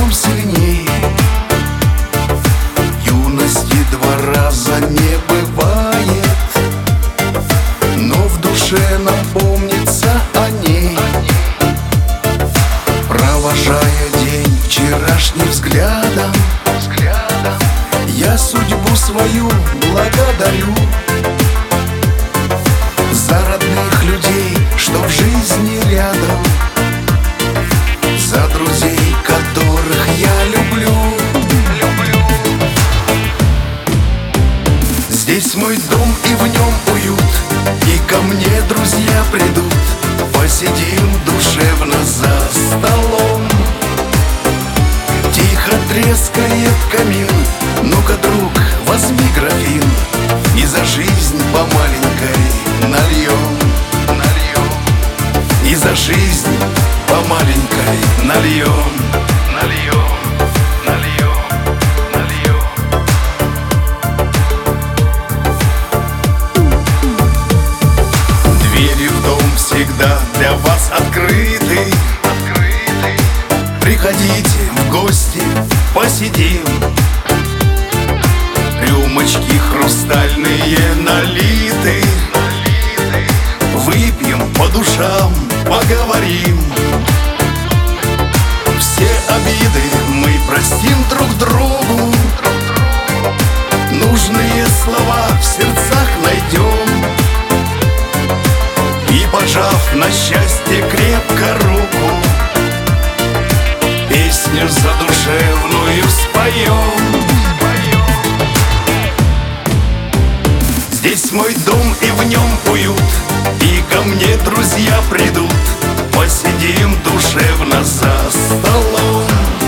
днем сильней. Юности два раза не бывает, но в душе напомнится о ней. Провожая день вчерашний взглядом, я судьбу свою благодарю за родных людей, что в жизни рядом, за друзей, которых я люблю. Здесь мой дом и в нем уют, и ко мне друзья придут. Посидим душевно за столом, тихо трескает камин. Ну-ка, друг, возьми графин и за жизнь по маленькой нальем. И за жизнь по маленькой нальем. Двери в дом всегда для вас открыты. Приходите в гости, посидим. Рюмочки хрустальные налиты, выпьем по душам, поговорим. Все обиды мы простим друг другу, нужные слова в сердцах найдем. И, пожав на счастье крепко руку, песню задушевную споем. Здесь мой дом и в нем уют, и ко мне друзья придут. Посидим душевно за столом,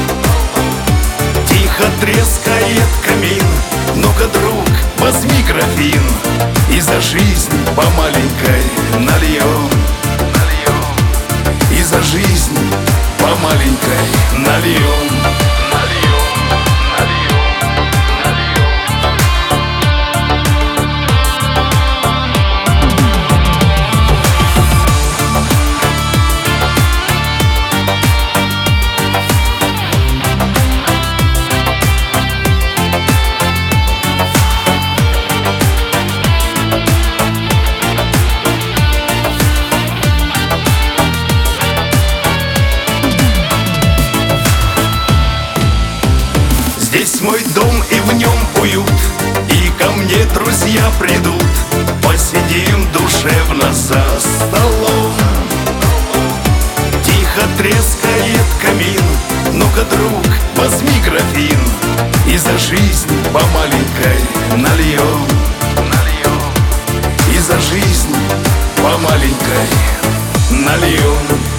тихо трескает камин. Ну-ка, друг, возьми графин и за жизнь по маленькой нальем. И за жизнь по маленькой нальем. Здесь мой дом и в нем уют, и ко мне друзья придут. Посидим душевно за столом, тихо трескает камин. Ну-ка, друг, возьми графин и за жизнь по маленькой нальем. И за жизнь по маленькой нальем.